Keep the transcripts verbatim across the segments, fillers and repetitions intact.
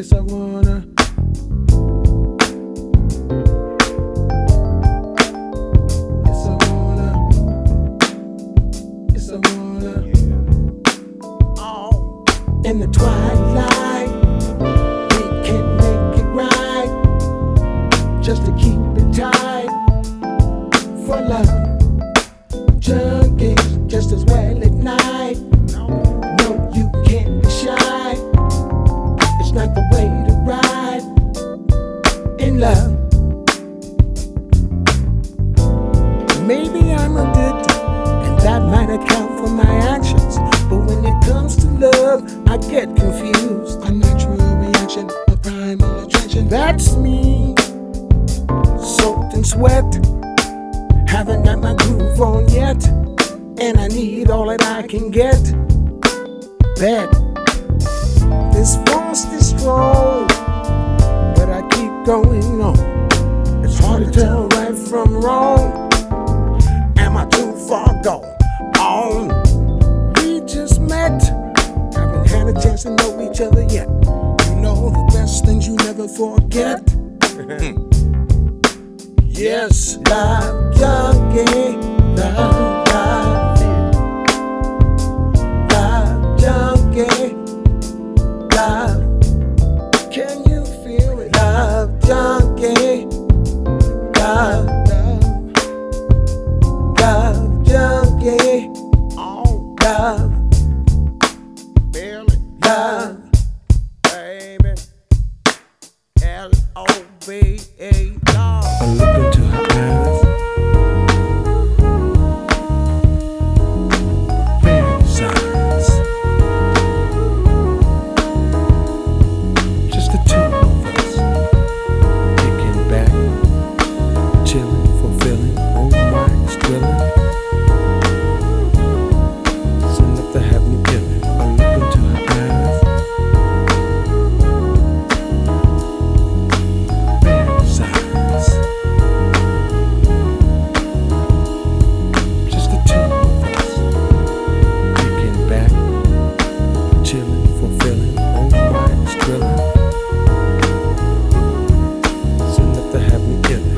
Yes, I wanna. Yes, I wanna. Yes, I wanna. Oh. In the twilight, we can make it right, just to keep it tight. For love, junkies just as well at night. No, you can't be shy. It's not the way to ride in love. Maybe I'm addicted, and that might account for my actions. But when it comes to love, I get confused. A natural reaction, a primal attraction. That's me, soaked in sweat. Haven't got my groove on yet, and I need all that I can get. Bet this force is strong, but I keep going on. It's hard to tell right from wrong. Am I too far gone? On. We just met, haven't had a chance to know each other yet. You know the best things you never forget. Yes, love junkie, love, love, love junkie, love. Can you feel it? Love junkie, love, love, love junkie, oh, love, feel it, love, baby, L O V E, love. I look into her eyes, fantasize, just the two of us, kicking back, chilling, fulfilling, oh my, it's thrilling. It's enough to have me killing. I look into her eyes, fantasize. Just the two of us, kicking back, chilling, fulfilling, oh my, it's thrilling. It's enough to have me killing.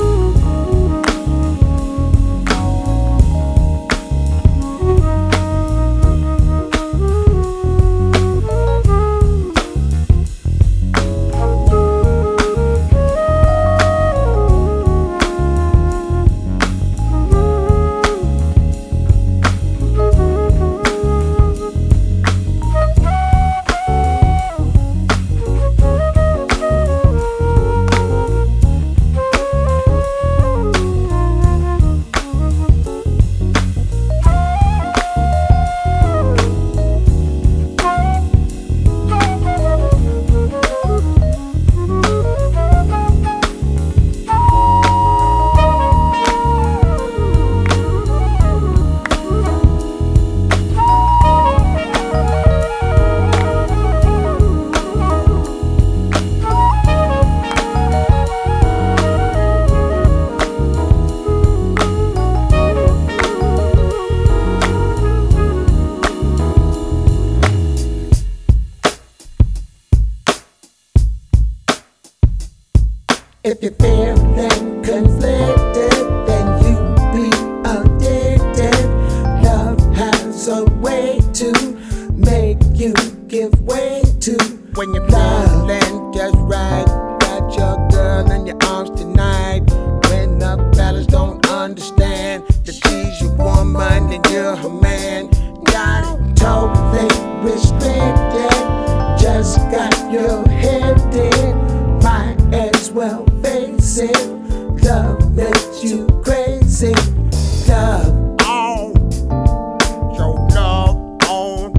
If you're feeling conflicted, then you be addicted. Love has a way to make you give way to. When you're feeling just right, got your girl in your arms tonight. When the fellas don't understand, that she's your woman and you're her man. Got it totally restricted, just got your head in. Might as well face it. Love makes you crazy. Love on, show love on,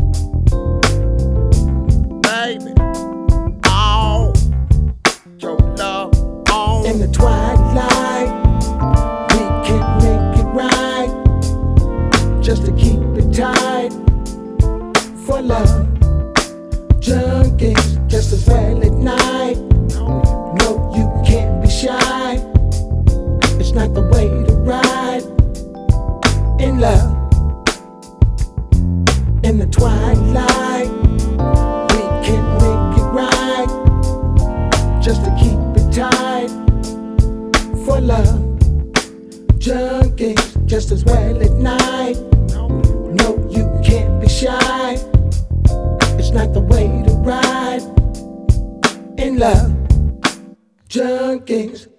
baby. On, show love on. In the twilight, we can make it right, just to keep it tight. For love, junkies just as well at night. No, you can't be shy. It's not the way to ride in love. In the twilight, we can make it right, junkies just as well at night. No, you can't be shy. It's not the way to ride in love. Junkies.